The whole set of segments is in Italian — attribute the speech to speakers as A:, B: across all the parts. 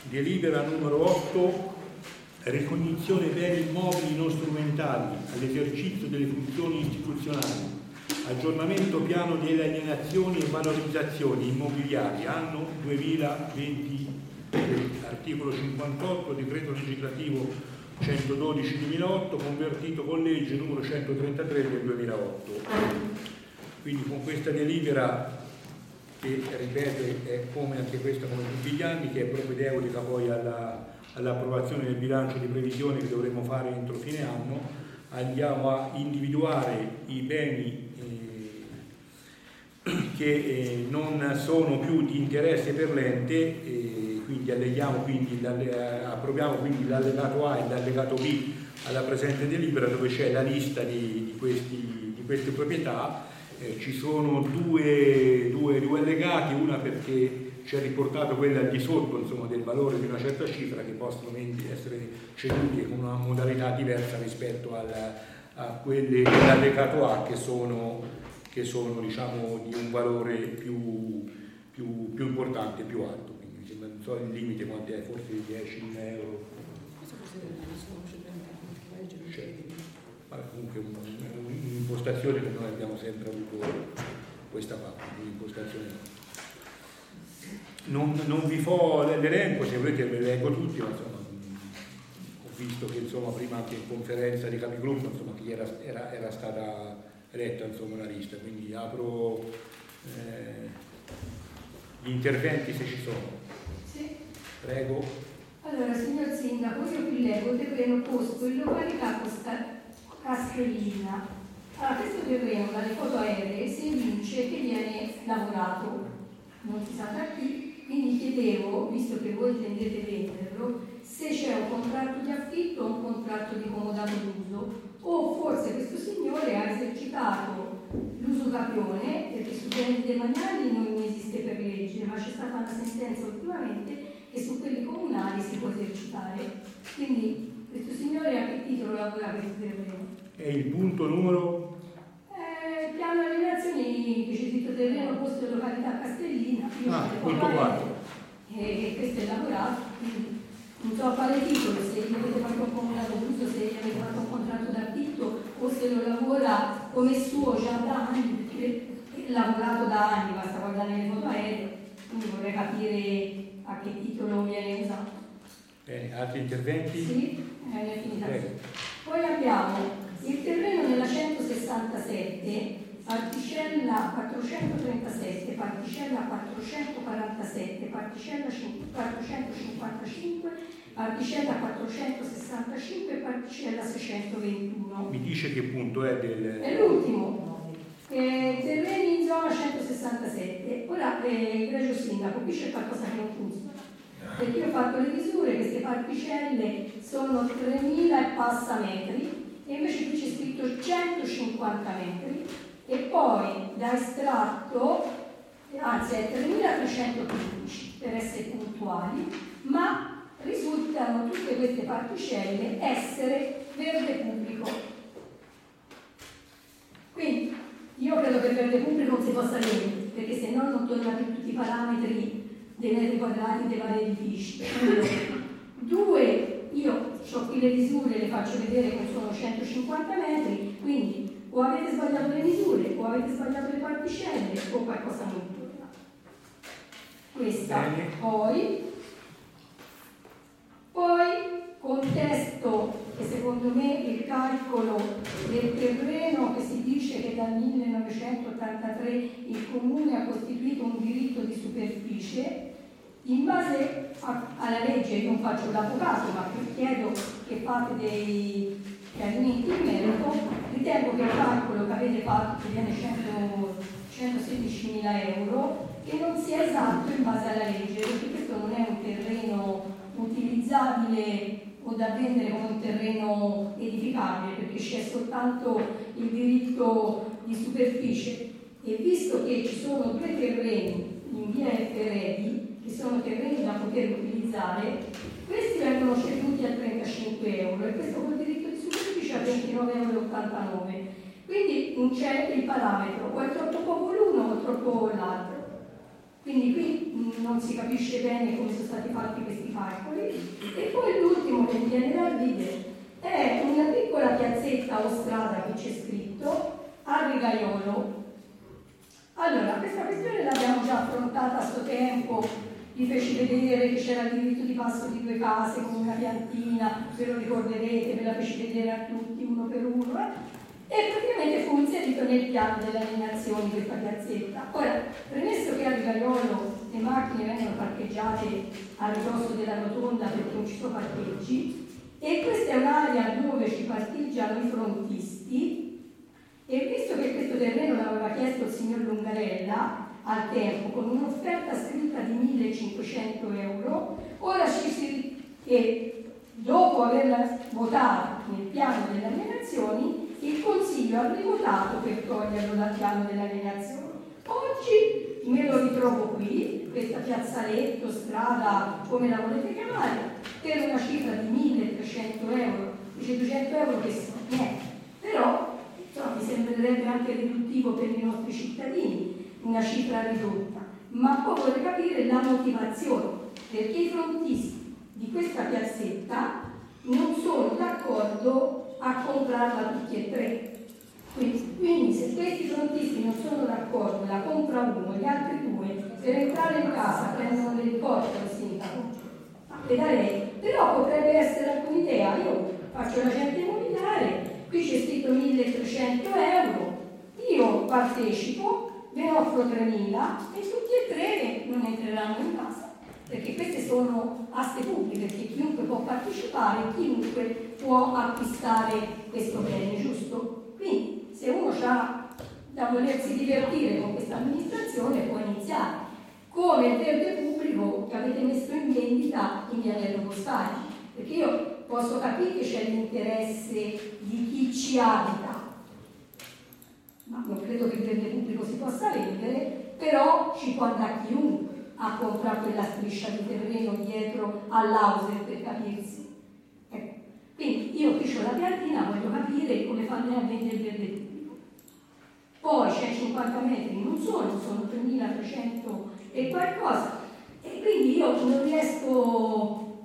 A: Delibera numero 8, ricognizione beni immobili non strumentali all'esercizio delle funzioni istituzionali, aggiornamento piano di alienazioni e valorizzazioni immobiliari anno 2020, articolo 58, decreto legislativo 112/2008, convertito con legge numero 133 del 2008. Quindi con questa delibera, che ripeto è come anche questa come tutti gli anni, che è propedeutica poi all'approvazione del bilancio di previsione che dovremo fare entro fine anno, andiamo a individuare i beni che non sono più di interesse per l'ente, quindi approviamo quindi l'allegato A e l'allegato B alla presente delibera, dove c'è la lista di queste proprietà. Ci sono due allegati, una perché ci è riportato quella al di sotto, insomma, del valore di una certa cifra, che possono essere ceduti con una modalità diversa rispetto a quelle dell'allegato A, che sono diciamo di un valore più importante, più alto. Quindi non so il limite quanto è, forse 10.000 euro. Comunque un'impostazione che noi abbiamo sempre avuto questa parte, un'impostazione. Non vi fo l'elenco, se volete ve leggo tutti, ma insomma ho visto che insomma prima anche in conferenza di capigruppo insomma chi era stata eletta insomma una lista, quindi apro gli interventi se ci sono.
B: Sì.
A: Prego.
B: Allora, signor Sindaco, io qui leggo terreno posto in località Castellina. Allora, questo terreno dalle foto aeree si evince che viene lavorato, non si sa da chi, quindi chiedevo, visto che voi intendete venderlo, se c'è un contratto di affitto o un contratto di comodato d'uso, o forse questo signore ha esercitato l'usucapione, perché su beni demaniali non esiste per legge, ma c'è stata una sentenza ultimamente che su quelli comunali si può esercitare. Quindi questo signore a che titolo lavora questo terreno?
A: È il punto numero?
B: Piano alienazioni che c'è scritto terreno posto in località Castellina.
A: Punto 4.
B: E questo è lavorato, quindi non so a quale titolo, se gli avete fatto un comodato d'uso, se gli avete fatto un contratto d'affitto o se lo lavora come suo già da anni, perché è lavorato da anni, basta guardare le foto aeree, quindi vorrei capire a che titolo viene usato.
A: Bene, altri interventi?
B: Sì, è finita. Poi abbiamo il terreno nella 167, particella 437, particella 447, particella 455, particella 465 e particella 621.
A: Mi dice che punto è del...
B: È l'ultimo. Terreni in zona 167. Ora, egregio sindaco, qui c'è qualcosa che non funziona. Perché io ho fatto le misure, queste particelle sono 3.000 e passa metri, e invece qui c'è scritto 150 metri, e poi da estratto, anzi è 3.315 per essere puntuali, ma risultano tutte queste particelle essere verde pubblico. Quindi io credo che il verde pubblico non si possa vedere, perché se no non tornano più tutti i parametri dei metri quadrati dei vari edifici. Due, io ho qui le misure, le faccio vedere che sono 150 metri, quindi o avete sbagliato le misure, o avete sbagliato le particelle, o qualcosa non torna. Questa. Poi contesto che secondo me il calcolo del terreno, che si dice che dal 1983 il Comune ha costituito un diritto di superficie, in base alla legge, io non faccio l'avvocato, ma chiedo che fate dei chiarimenti in merito, ritengo che il calcolo che avete fatto, che viene 116.000 euro, che non sia esatto in base alla legge, perché questo non è un terreno utilizzabile o da vendere come un terreno edificabile, perché c'è soltanto il diritto di superficie, e visto che ci sono due terreni in via Efferedi che sono terreni da poter utilizzare, questi vengono ceduti a 35 euro e questo col diritto di superficie a 29,89 euro. Quindi non c'è il parametro, o è troppo poco l'uno o troppo l'altro. Quindi qui non si capisce bene come sono stati fatti questi calcoli. E poi l'ultimo che mi viene da ridere è una piccola piazzetta o strada che c'è scritto a Rigaiolo. Allora, questa questione l'abbiamo già affrontata a suo tempo, vi feci vedere che c'era il diritto di passo di 2 case con una piantina, se lo ricorderete, ve la feci vedere a tutti uno per uno, e praticamente fu inserito nel piano delle alienazioni questa piazzetta. Ora, premesso che a Rigaiolo le macchine vengono parcheggiate a ridosso della rotonda perché non ci sono parcheggi, e questa è un'area dove ci parcheggiano i frontisti, e visto che questo terreno l'aveva chiesto il signor Lungarella al tempo con un'offerta scritta di 1.500 euro, ora e dopo averla votata nel piano delle alienazioni, il Consiglio ha rivotato per toglierlo dal piano delle alienazioni. Oggi me lo ritrovo qui, questa piazzaletto, strada, come la volete chiamare, per una cifra di 1.300 euro, dice 200 euro che sono niente, però insomma, mi sembrerebbe anche riduttivo per i nostri cittadini, una cifra ridotta, ma poi vorrei capire la motivazione, perché i frontisti di questa piazzetta non sono d'accordo a comprarla tutti e 3. Quindi se questi frontisti non sono d'accordo, la compra uno, gli altri 2, per entrare in casa prendono l'elicottero, sindaco, darei. Però potrebbe essere anche un'idea, io faccio l'agente immobiliare, qui c'è scritto 1.300 euro, io partecipo, ve ne offro 3.000 e tutti e 3 non entreranno in casa, perché queste sono aste pubbliche, perché chiunque può partecipare, chiunque può acquistare questo bene, giusto? Quindi se uno ha da volersi divertire con questa amministrazione può iniziare, come il verde pubblico che avete messo in vendita in Vianello Boscagli, perché io posso capire che c'è l'interesse di chi ci abita, ma non credo che il verde pubblico si possa vendere, però ci può andare chiunque a comprare quella striscia di terreno dietro all'Auser, per capirsi. Ecco. Quindi io qui ho la piantina, voglio capire come fanno a vendere il verde pubblico. Poi c'è 50 metri, non sono 3.300 e qualcosa, e quindi io non riesco,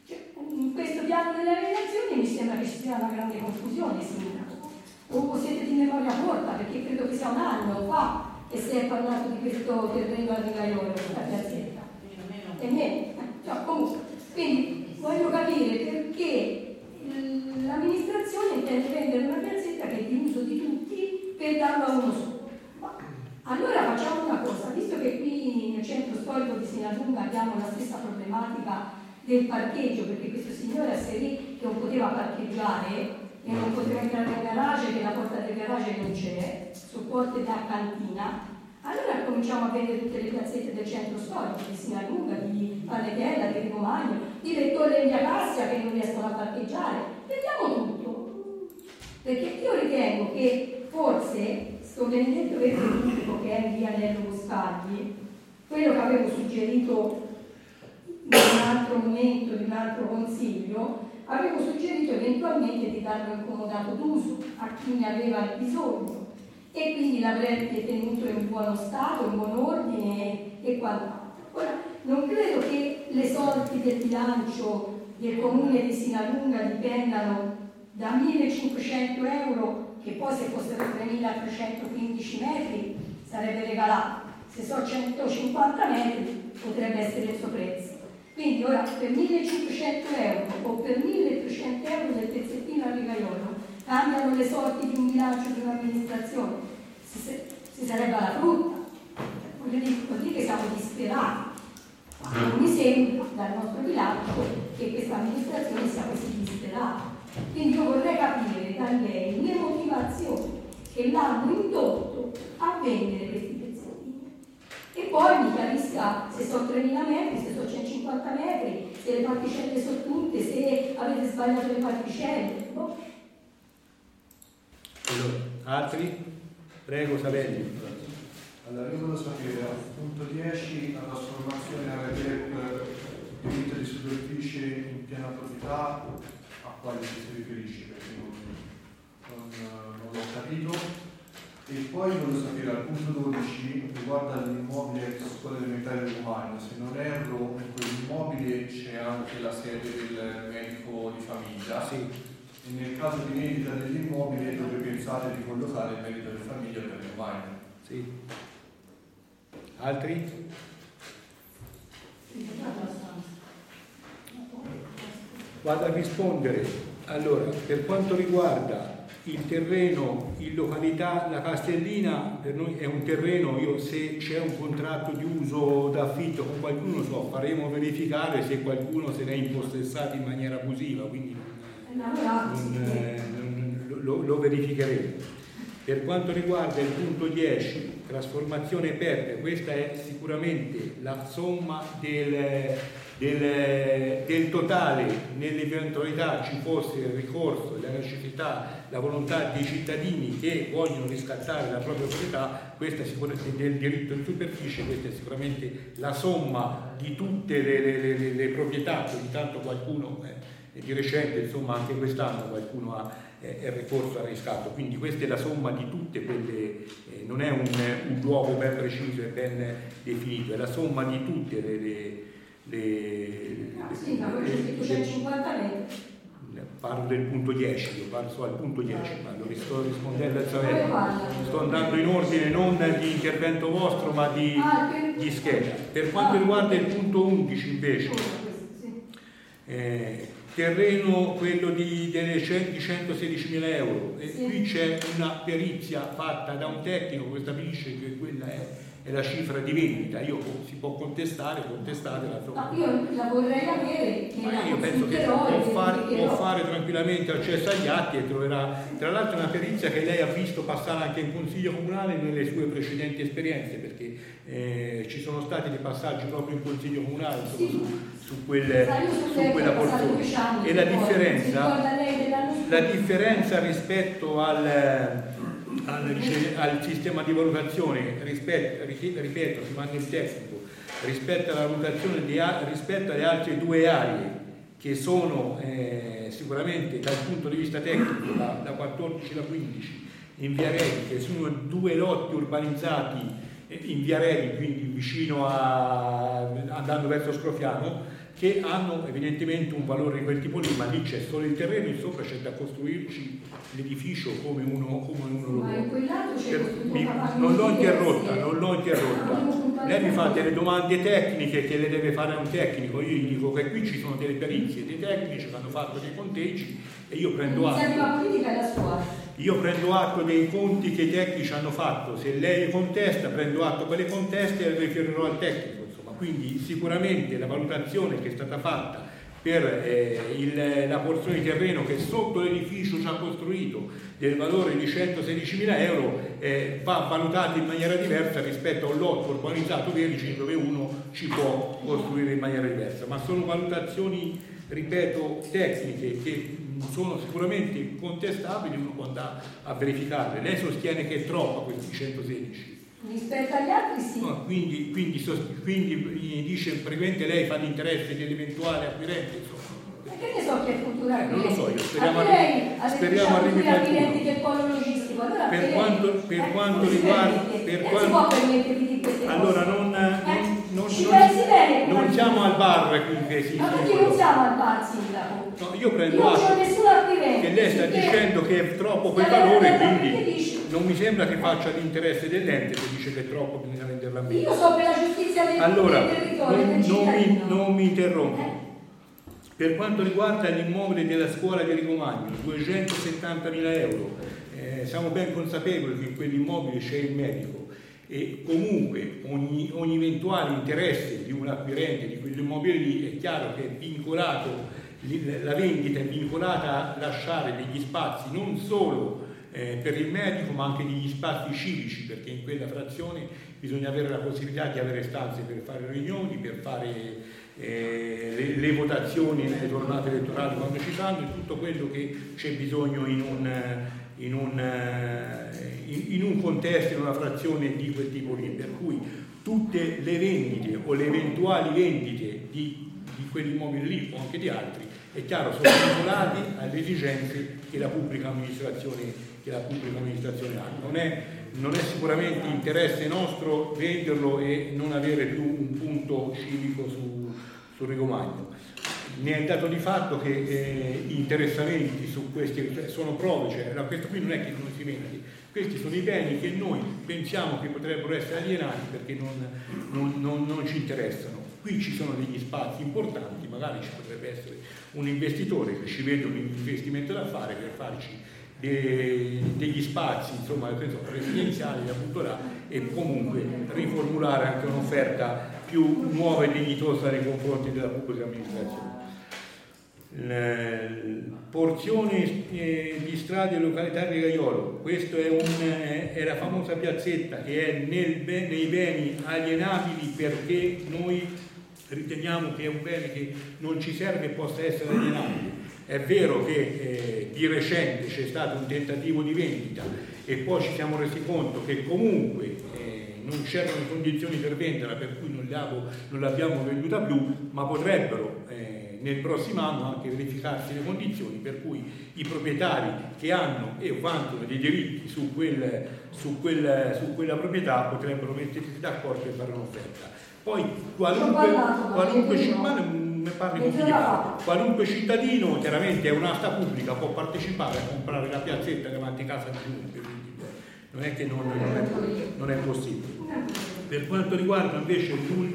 B: in questo piano delle alienazioni mi sembra che ci sia una grande confusione, sindaco. O siete di memoria corta, perché credo che sia un anno fa che si è parlato di questo terreno a Rigaiolo, questa piazzetta. E meno. Cioè, comunque, quindi voglio capire perché l'amministrazione intende vendere una piazzetta che è di uso di tutti per darlo a uno solo. Allora facciamo una cosa, visto che qui nel centro storico di Sinalunga abbiamo la stessa problematica del parcheggio, perché questo signore asserì che non poteva parcheggiare e non poteva entrare nel garage, che la porta del garage non c'è, su porte da cantina, allora cominciamo a vendere tutte le piazzette del centro storico di Sinalunga, di Palletella, di Ricomagno, di Vettore e Via Cassia che non riescono a parcheggiare, vediamo tutto, perché io ritengo che forse sto benedetto verde pubblico che è in via Nello Boscagli, quello che avevo suggerito in un altro momento, in un altro consiglio, avevo suggerito eventualmente di darlo in comodato d'uso a chi ne aveva bisogno e quindi l'avrei tenuto in buono stato, in buon ordine e quant'altro. Ora, non credo che le sorti del bilancio del comune di Sinalunga dipendano da 1.500 euro, che poi se fossero 3.315 metri sarebbe regalato, se sono 150 metri potrebbe essere il suo prezzo. Quindi ora per 1.500 euro o per 1.300 euro del pezzettino a Rigaiolo cambiano le sorti di un bilancio di un'amministrazione, si sarebbe alla frutta. Vuol dire che siamo disperati, ma non mi sembra dal nostro bilancio che questa amministrazione sia così disperata. Quindi io vorrei capire da lei le motivazioni che l'hanno indotto a vendere questi pezzettini. E poi mi chiarisca se sono 3.000 metri, se sono 150 metri, se le particelle sono tutte, se avete sbagliato le particelle. No?
A: Allora, altri? Prego, Savelli.
C: Allora, io volevo sapere, al punto 10, la trasformazione RTEP diritto di superficie in piena proprietà, a quale ci si riferisce? Perché non l'ho capito. E poi voglio sapere al punto 12 riguarda l'immobile ex scuola elementare del Comagno, se non erro in quell'immobile c'è anche la sede del medico di famiglia.
A: Sì.
C: E nel caso di vendita dell'immobile dove pensate di collocare il medico di famiglia per il Comagno?
A: Sì. Altri? Vado a rispondere. Allora, per quanto riguarda il terreno in località La Castellina, per noi è un terreno, se c'è un contratto di uso d'affitto con qualcuno, faremo verificare se qualcuno se ne è impossessato in maniera abusiva, quindi lo verificheremo. Per quanto riguarda il punto 10, trasformazione perde, questa è sicuramente la somma del totale, nell'eventualità ci fosse il ricorso, la necessità, la volontà dei cittadini che vogliono riscattare la propria proprietà, questa è sicuramente del diritto in superficie, questa è sicuramente la somma di tutte le proprietà, che ogni tanto qualcuno, di recente, insomma anche quest'anno qualcuno ha ricorso al riscatto, quindi questa è la somma di tutte quelle, non è un luogo ben preciso e ben definito, è la somma di tutte
B: sì, ma quello c'è 150 metri.
A: Parlo del punto 10, io parlo solo al punto 10, ma lo sto rispondendo al Savello, sto andando in ordine non di intervento vostro ma di scheda. Per quanto riguarda il punto 11 invece, terreno quello di 116.000 euro, e qui c'è una perizia fatta da un tecnico che stabilisce che quella è la cifra di vendita. Si può contestare la somma.
B: Io la vorrei avere,
A: io penso che può fare tranquillamente accesso agli atti e troverà, tra l'altro, una perizia che lei ha visto passare anche in Consiglio Comunale nelle sue precedenti esperienze, perché ci sono stati dei passaggi proprio in Consiglio Comunale su quella porzione. E la differenza rispetto al sistema di valutazione, ripeto, si manca il tecnico, rispetto alla valutazione rispetto alle altre due aree che sono sicuramente dal punto di vista tecnico la 14 e la 15 in Viarelli, che sono due lotti urbanizzati in Viarelli, quindi vicino andando verso Scrofiano, che hanno evidentemente un valore di quel tipo lì, ma lì c'è solo il terreno e sopra c'è da costruirci l'edificio come uno lo vuole. Non l'ho interrotta. Lei mi fa delle domande tecniche che le deve fare un tecnico, io gli dico che qui ci sono delle perizie, dei tecnici che hanno fatto dei conteggi e io prendo atto dei conti che i tecnici hanno fatto. Se lei contesta, prendo atto quelle conteste e le riferirò al tecnico. Quindi sicuramente la valutazione che è stata fatta per la porzione di terreno che sotto l'edificio già costruito del valore di 116.000 euro va valutata in maniera diversa rispetto a un lotto urbanizzato Vergine dove uno ci può costruire in maniera diversa, ma sono valutazioni, ripeto, tecniche che sono sicuramente contestabili, uno può andare a verificarle. Lei sostiene che è troppo questi 116.
B: Rispetto agli altri sì.
A: No, quindi dice praticamente lei fa l'interesse dell'eventuale acquirente, insomma.
B: Ma che ne so che è futuro acquirente?
A: Non lo so, io speriamo arrivi qualcuno.
B: Del polo logistico. Allora,
A: per quanto riguarda
B: si può permettere di queste cose.
A: Allora non siamo al bar qui che si.
B: Ma perché non siamo al bar, sindaco?
A: No, io prendo atto che lei sta dicendo che è troppo quel valore, quindi non mi sembra che faccia l'interesse dell'ente se dice che è troppo, bisogna venderla a me.
B: Io so per la giustizia del
A: territorio. Non mi interrompo. Per quanto riguarda l'immobile della scuola di Ricomagno, 270.000 euro, siamo ben consapevoli che in quell'immobile c'è il medico e comunque ogni eventuale interesse di un acquirente di quell'immobile lì è chiaro che è vincolato, la vendita è vincolata a lasciare degli spazi non solo per il medico ma anche degli spazi civici, perché in quella frazione bisogna avere la possibilità di avere stanze per fare riunioni, per fare le votazioni nelle tornate elettorali quando ci saranno, e tutto quello che c'è bisogno in un contesto, in una frazione di quel tipo lì, per cui tutte le vendite o le eventuali vendite di quell'immobile lì o anche di altri, è chiaro, sono vincolati alle esigenze che la pubblica amministrazione ha. Non è sicuramente interesse nostro venderlo e non avere più un punto civico sul Rigomagno. Ne è dato di fatto che interessamenti su questi sono prove, cioè questo qui non è che non si vende, questi sono i beni che noi pensiamo che potrebbero essere alienati perché non ci interessano. Qui ci sono degli spazi importanti, magari ci potrebbe essere un investitore che ci vede un investimento da fare per farci degli spazi, insomma, residenziali appunto là, e comunque riformulare anche un'offerta più nuova e dignitosa nei confronti della pubblica amministrazione. Porzione di strade e località di Gaiolo, questa è la famosa piazzetta che è nei beni alienabili, perché noi riteniamo che è un bene che non ci serve e possa essere alienabile. È vero che di recente c'è stato un tentativo di vendita e poi ci siamo resi conto che comunque non c'erano condizioni per venderla, per cui non l'abbiamo venduta più, ma potrebbero nel prossimo anno anche verificarsi le condizioni per cui i proprietari che hanno e vantano dei diritti su quella proprietà potrebbero mettersi d'accordo e fare un'offerta. Poi qualunque cittadino, chiaramente è un'asta pubblica, può partecipare a comprare la piazzetta davanti a casa di chiunque, non è che non è possibile. Per quanto riguarda invece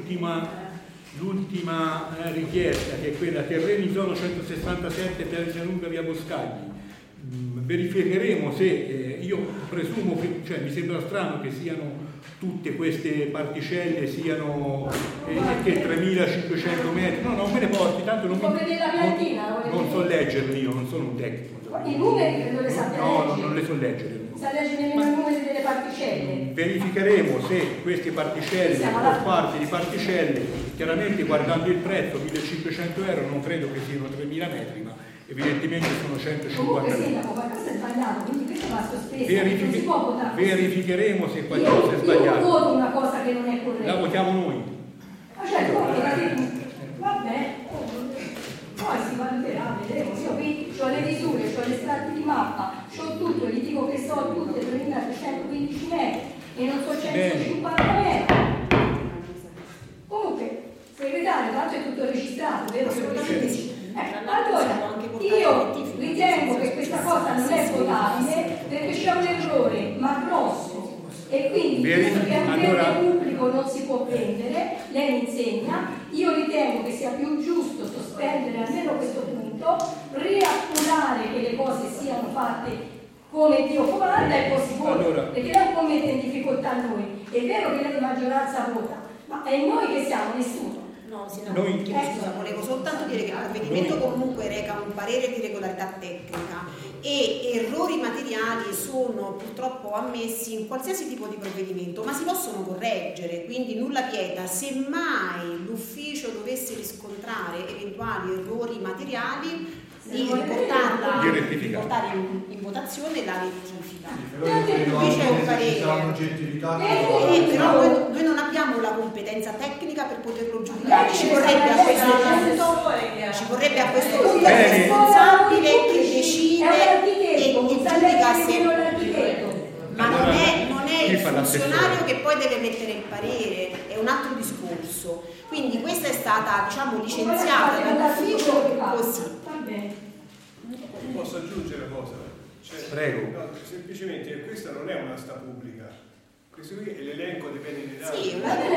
A: l'ultima richiesta, che è quella terreni zona 167 Piazza Lunga via Boscagli, verificheremo se io presumo che, cioè mi sembra strano che siano tutte queste particelle siano che 3.500 metri, no, non me ne porti, tanto non so leggerli, io non sono un tecnico.
B: I numeri credo le sappia leggere.
A: No, non le so leggere.
B: Sa leggere nemmeno i numeri delle particelle.
A: Verificheremo se queste particelle o parti di particelle, chiaramente guardando il prezzo, 1.500 euro, non credo che siano 3.000 metri, ma evidentemente sono 150
B: metri. Comunque sì, ma questo è sbagliato, quindi questo va sospeso. Non si può votare.
A: Verificheremo se qualcosa è sbagliato.
B: Io voto una cosa che non è corretta.
A: La votiamo noi.
B: Ma certo, vabbè. Poi si valuterà, vedremo. Io qui ho le misure, ho le strati di mappa, ho tutto, gli dico che so tutte 3.315 metri e non so 150 metri. Comunque, segretario, tanto è tutto registrato, vero? Allora, io ritengo che questa cosa non è votabile perché c'è un errore, ma grosso. E quindi, visto che un bene pubblico non si può vendere, lei mi insegna, io ritengo che sia più giusto sospendere almeno questo punto, riappurare che le cose siano fatte come Dio comanda e poi si vota, perché lei non mette in difficoltà noi. È vero che lei di maggioranza vota, ma è noi che siamo, nessuno.
D: No, scusa, volevo soltanto dire che il provvedimento comunque reca un parere di regolarità tecnica e errori materiali sono purtroppo ammessi in qualsiasi tipo di provvedimento, ma si possono correggere, quindi nulla vieta, se mai l'ufficio dovesse riscontrare eventuali errori materiali di riportare in votazione la rettifica. Qui c'è un parere, però noi non abbiamo la competenza tecnica per poterlo giudicare, ci vorrebbe a questo punto il responsabile che decide e giudica se, ma non è il funzionario che poi deve mettere il parere, è un altro discorso. Quindi questa è stata, diciamo, licenziata dall'ufficio così.
E: Posso aggiungere una cosa?
A: Prego.
E: No, semplicemente questa non è un'asta pubblica, questo qui è l'elenco dei beni alienati.
D: Sì,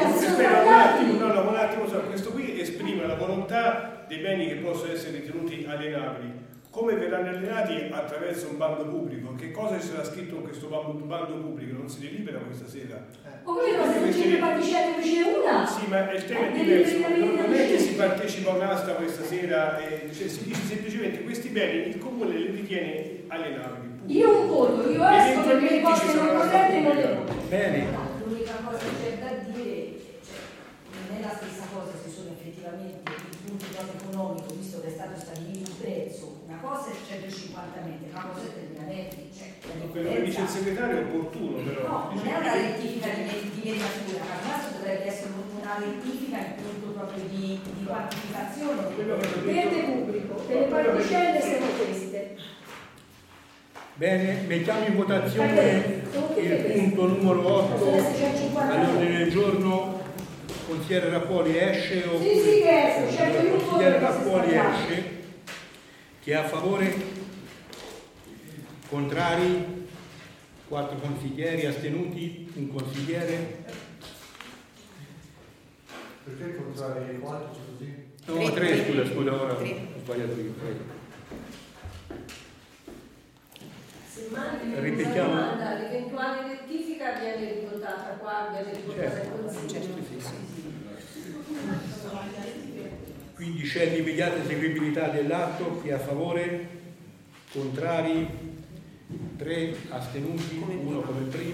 E: un attimo, questo qui esprime la volontà dei beni che possono essere ritenuti alienabili. Come verranno alienati? Attraverso un bando pubblico. Che cosa ci sarà scritto in questo bando pubblico? Non si delibera questa sera.
B: Se 5 particelle invece una?
E: Sì, ma il tema è diverso. Non è che si partecipa a un'asta questa sera, si dice semplicemente questi beni il comune li ritiene alienabili.
B: Io un voto, io esco perché le cose non corrette non le voto.
A: Bene.
F: L'unica cosa che c'è da dire, non è la stessa cosa se sono effettivamente i punti di dato economico, visto che è stato stabilito un prezzo. Una cosa è 150 metri, una cosa è 3.000 metri.
E: Quello che dice il segretario è opportuno, però.
F: No, non è una rettifica di mediatura, ma questo dovrebbe essere una rettifica in punto proprio di quantificazione
B: Verde pubblico, delle particelle sono queste.
A: Bene, mettiamo in votazione il punto numero 8 all'ordine del giorno. Consigliere Rappuoli esce o
B: Sì, che esce, certo, io
A: consigliere Rappuoli esce. Chi è a favore? Contrari? 4 consiglieri, astenuti? Un consigliere?
C: Perché contrari? Quanto scusi?
A: No, 3, scusa, ora ho sbagliato io. Ripetiamo.
G: L'eventuale rettifica viene riportata qua, viene riportata in consiglio.
A: Quindi c'è l'immediata eseguibilità dell'atto. Chi è a favore? Contrari? 3, astenuti? 1 come prima.